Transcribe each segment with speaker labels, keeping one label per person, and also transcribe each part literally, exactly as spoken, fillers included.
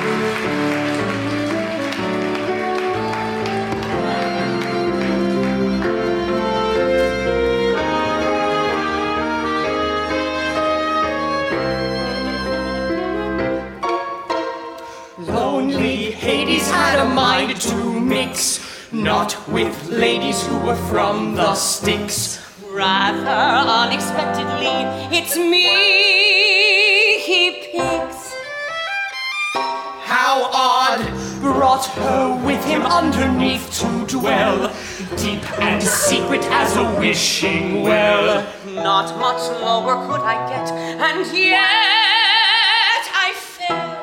Speaker 1: Lonely Hades had a mind to mix, not with ladies who were from the sticks.
Speaker 2: Rather unexpectedly, it's me he picks.
Speaker 1: How odd! Brought her with him underneath to dwell, deep and secret as a wishing well.
Speaker 2: Not much lower could I get, and yet I fell.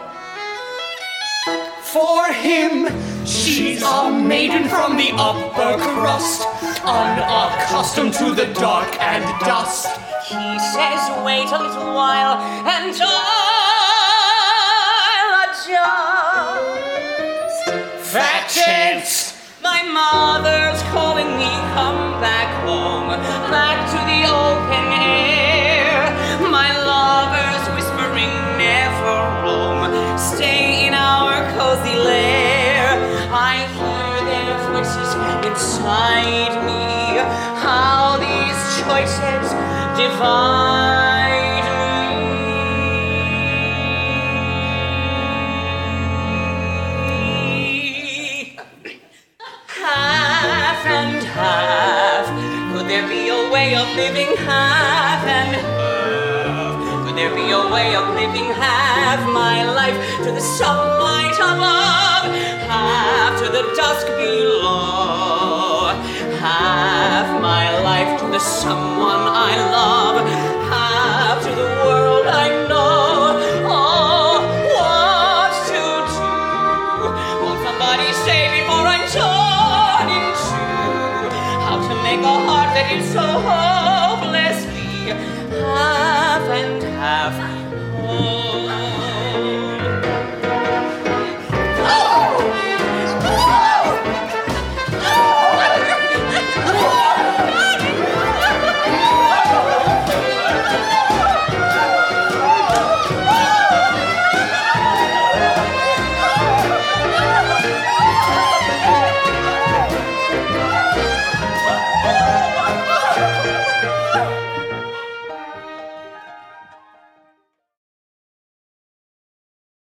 Speaker 1: For him, she's a maiden from the upper crust, unaccustomed to the dark and dust.
Speaker 2: He says, wait a little while, and I'll adjust.
Speaker 1: Fat chance!
Speaker 2: My mother's calling me, come back home, back to the open air. My lover's whispering, never roam, stay in our cozy lair. I hear their voices inside me, how these choices divide me. Half and half, could there be a way of living half and half? Could there be a way of living half my life to the sunlight above, half to the dusk below, half my life to the someone I love, half to the world I know? Oh, what to do? Won't somebody say before I'm torn in two, how to make a heart that is so hopelessly half and half? Oh.